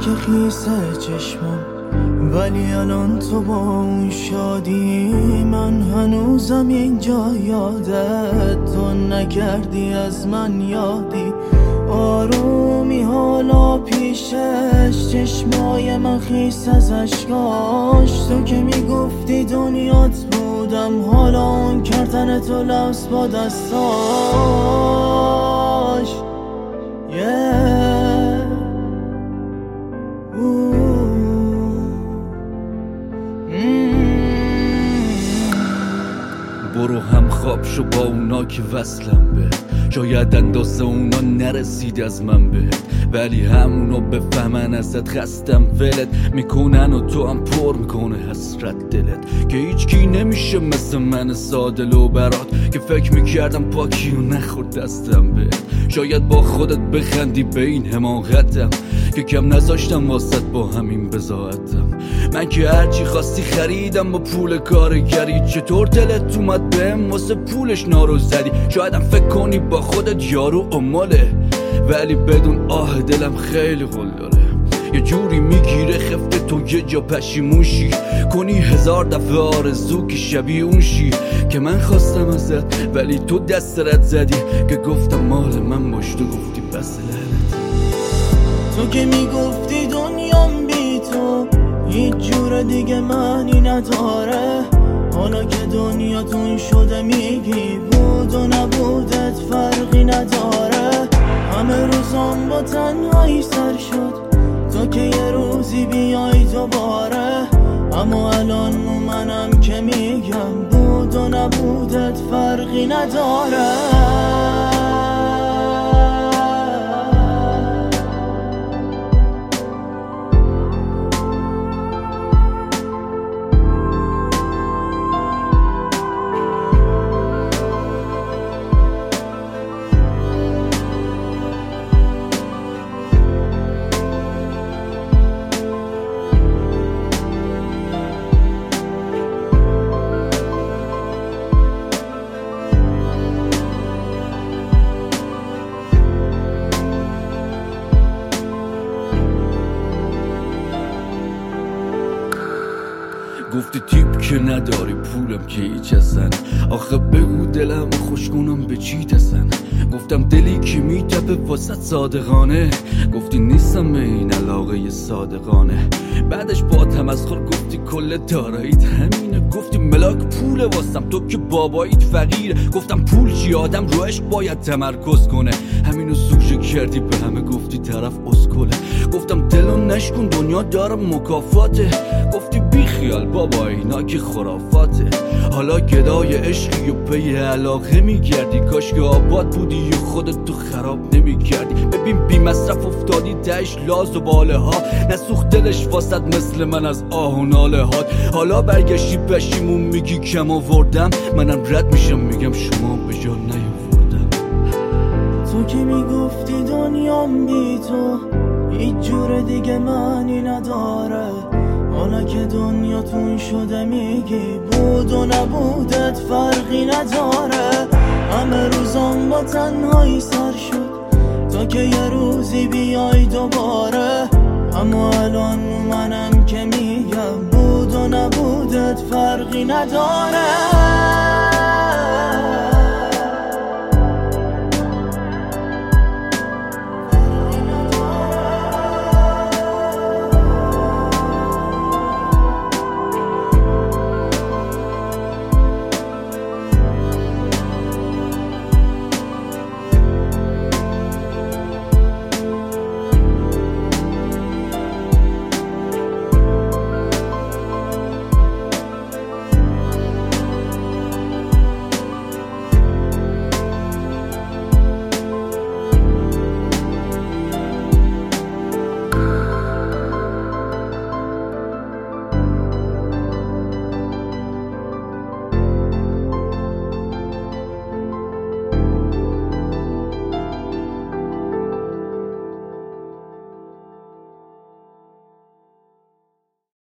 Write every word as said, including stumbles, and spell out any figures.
که خیسه چشمم، ولی الان تو با اون شادی. من هنوزم اینجا یادت تو نکردی از من یادی. آرومی حالا پیشش، چشمای من خیس از اشکاش. تو که میگفتی دنیات بودم، حالا اون کردن تو لبس با دستاش. yeah. برو هم خواب شو با اونا که وصلم به، شاید اندازه اونا نرسید از من بهت، ولی همونو بفهمن ازت خستم ولت میکنن و تو هم پر میکنه حسرت دلت. که هیچ کی نمیشه مثل من ساده لو برات، که فکر میکردم پاکی و نخورد دستم بهت. شاید با خودت بخندی به این حماقتم، که کم نذاشتم واسط با همین بزاعتم. من که هرچی خواستی خریدم با پول کارگری، چطور دلت اومد بهم واسه پولش نارو زدی؟ شایدم فکر کنی با خودت یارو اماله، ولی بدون آه دلم خیلی غل داره. یه جوری میگیره خفته تو یه جا پشیموشی کنی هزار دفعه آرزو که شبیه اون شی که من خواستم ازت، ولی تو دست رد زدی که گفتم مال من باش، تو گفتی بس لعنت. تو که میگفتی دنیام بی تو هیچ جور دیگه معنی نداره، حالا که دنیاتون شده میگی بود و نبودت فرقی نداره. همه روزام با تنهایی سر شد تا که یه روزی بیای دوباره، اما الان منم که میگم بود و نبودت فرقی نداره. گفتی تیپ که نداری پولم که هیچ هستن، آخه بگو دلم خوش کنم به چی تسن. گفتم دلی که میتپه واسط صادقانه، گفتی نیستم این علاقه صادقانه. بعدش با تمسخر گفتی کل داراییت همینه، گفتی ملاک پول واسم تو که باباییت فقیره. گفتم پول چی؟ آدم رو عشق باید تمرکز کنه، همینو سوشه کردی به همه گفتی طرف اسکله. گفتم دلو نشکن دنیا داره مکافاته، گفتی بی خیال بابا اینا که خرافاته. حالا گدای عشقی و پی علاقه میگردی، کاش که آباد بودی و خودت تو خراب نمیکردی. ببین بی مصرف افتادی تهش لاز و باله ها، نسوخت دلش واسد مثل من از آه و ناله هات. حالا برگشتی پشیمون میگی کم آوردم، منم رد میشم میگم شما به جا نیاوردم. تو که میگفتی دنیام بی تو هیچ جور دیگه معنی نداره، حالا که دنیاتون شده میگی بود و نبودت فرقی نداره. همه روزام با تنهایی سر شد تا که یه روزی بیای دوباره، اما الان منم که میگم بود و نبودت فرقی نداره.